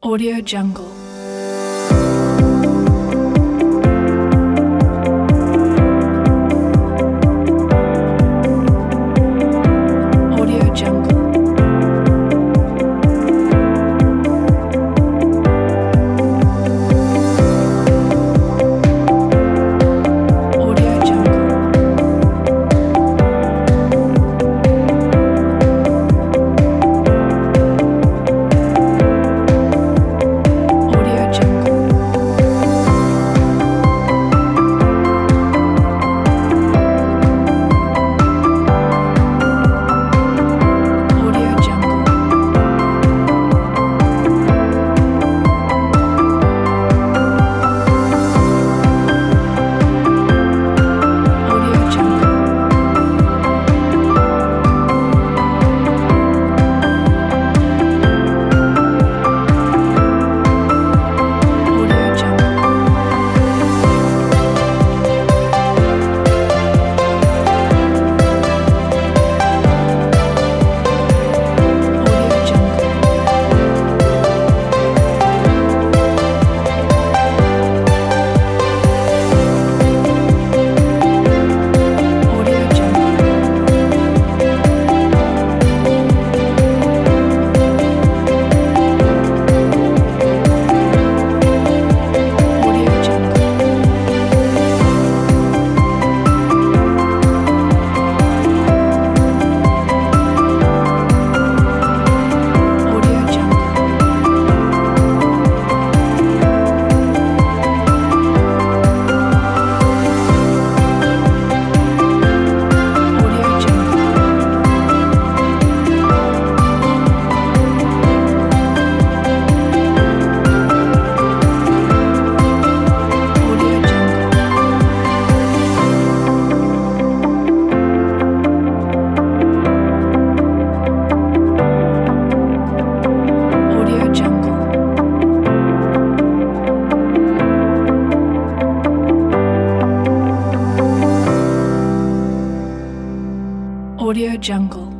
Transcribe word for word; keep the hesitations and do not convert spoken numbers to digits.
Audio Jungle. Audio Jungle. Audio Jungle. Audio Jungle. Audio Jungle. Audio Jungle. Audio Jungle. Audio Jungle. Audio Jungle. Audio Jungle. Audio Jungle. Audio Jungle. Audio Jungle. Audio Jungle. Audio Jungle.